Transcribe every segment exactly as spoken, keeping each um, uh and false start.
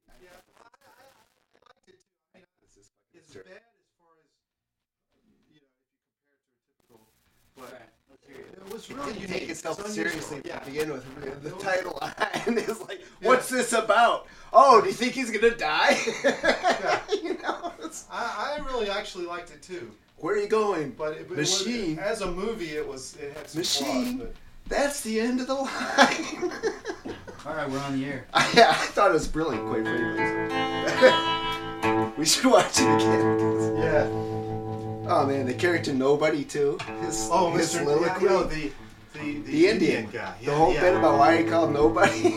Yeah, I, I, I liked it too. I mean, it's bad as far as you know if you compare it to a typical. But it was really It didn't unique. take itself It's seriously unusual. to Yeah. begin with. The title line is like, "What's this about?" Oh, do you think he's gonna die? Yeah. You know, it's, I, I really actually liked it too. where are you going? But it, it Machine. was, as a movie, it was it had some Machine. flaws. That's the end of the line. All right, we're on the air. I, yeah, I thought it was brilliant, quite frankly. We should watch it again. But, yeah. Oh man, the character Nobody too. His, Oh, his Mister soliloquy. Yeah, no, the the the, The Indian. guy. The Yeah, whole yeah. bit about why he called Nobody.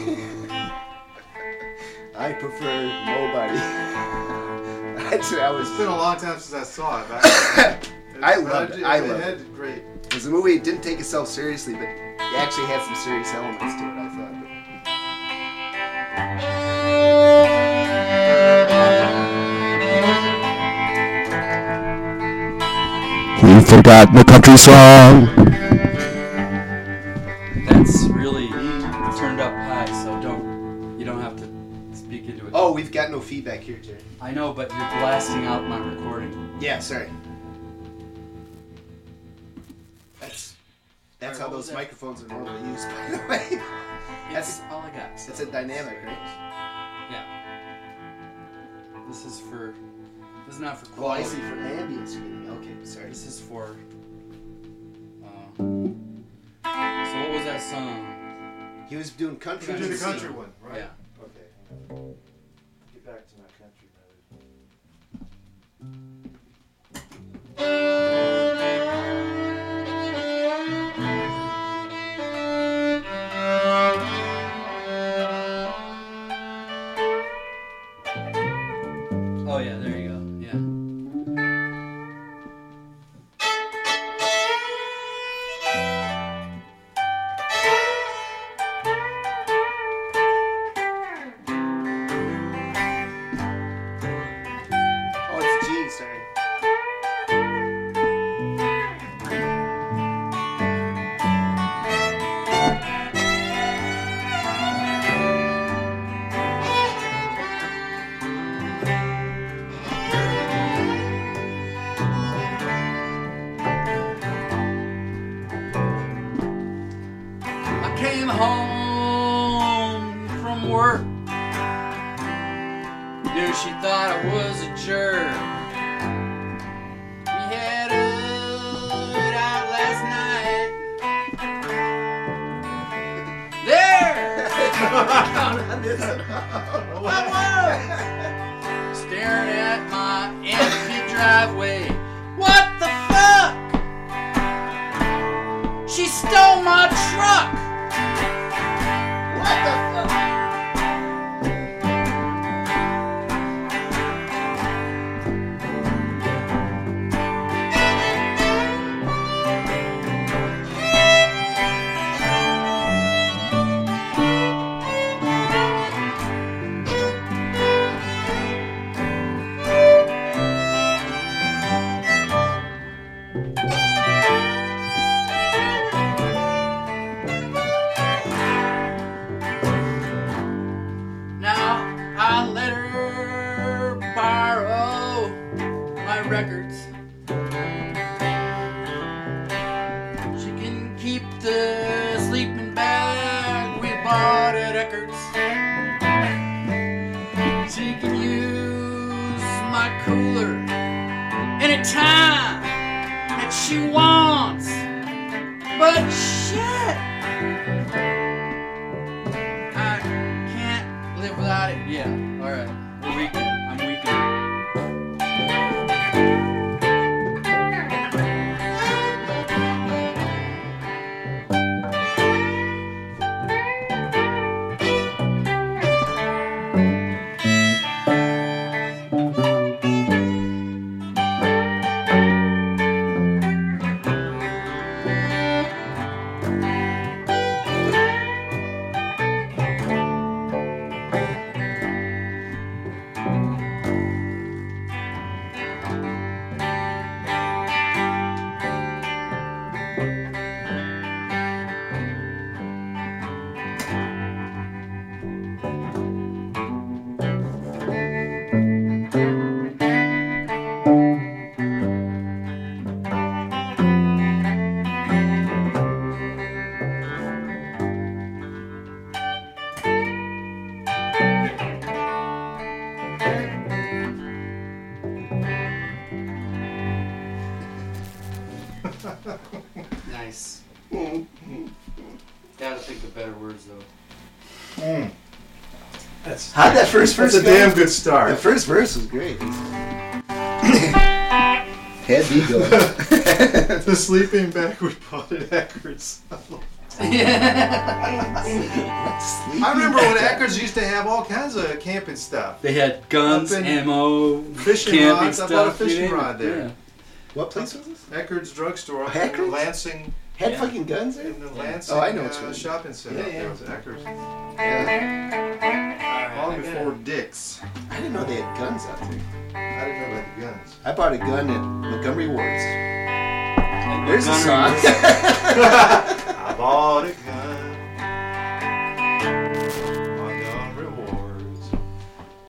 I prefer Nobody. That's what I was. It's been a long time since I saw it. But I, I loved it. I it loved had great. It was a movie that didn't take itself seriously, but it actually had some serious elements to it, I thought. We've forgotten the country song. That's really turned up high, so don't you don't have to speak into it. Oh, we've got no feedback here, Jerry. I know, but you're blasting out my recording. Yeah, sorry. That's that's Sorry, how what was those that? microphones are normally used, by the way. That's That's all I got. So. that's a dynamic, right? Yeah. This is for. This is not for Well, I quality. see for ambience you're getting. Okay, sorry. This is for. Uh, so what was that song? He was doing country. To the music. country one, right? Yeah. Okay. hang on. Get back to my country mode. Oh yeah, there you go. Yeah. Oh, it's G. Sorry. I came home from work. Knew she thought I was a jerk. We had it out last night. There I was, staring at my empty driveway. What the fuck? She stole my truck. What the fuck? Now I let her borrow my records. She can keep the sleeping bag we bought at Eckerd's. She can use my cooler anytime that she wants. But shit, I can't live without it. Yeah, alright. We're weakening. I'm weakening. Nice. Gotta think of better words though. Mm. That's How'd that first verse That's a go? damn good The start. first verse was great. Head be good. The sleeping backward potted Ackards. Yeah. I remember when Ackards used to have all kinds of camping stuff. They had guns, Up in ammo, fishing camping rods. I stuff. bought a fishing you name rod it. there. Yeah. What place was this? Ackards drugstore up in Ackards? the Lansing, Had Yeah. fucking guns there? in the Yeah. Lansing Oh, I know what you uh, mean. shopping center. Yeah, up yeah. There was Ackards. Alright, Long I before gotta- Dick's. I didn't know they had guns out there. I didn't know about the guns. I bought a gun at Montgomery Ward's. And There's a gunnery song. was- I bought a gun.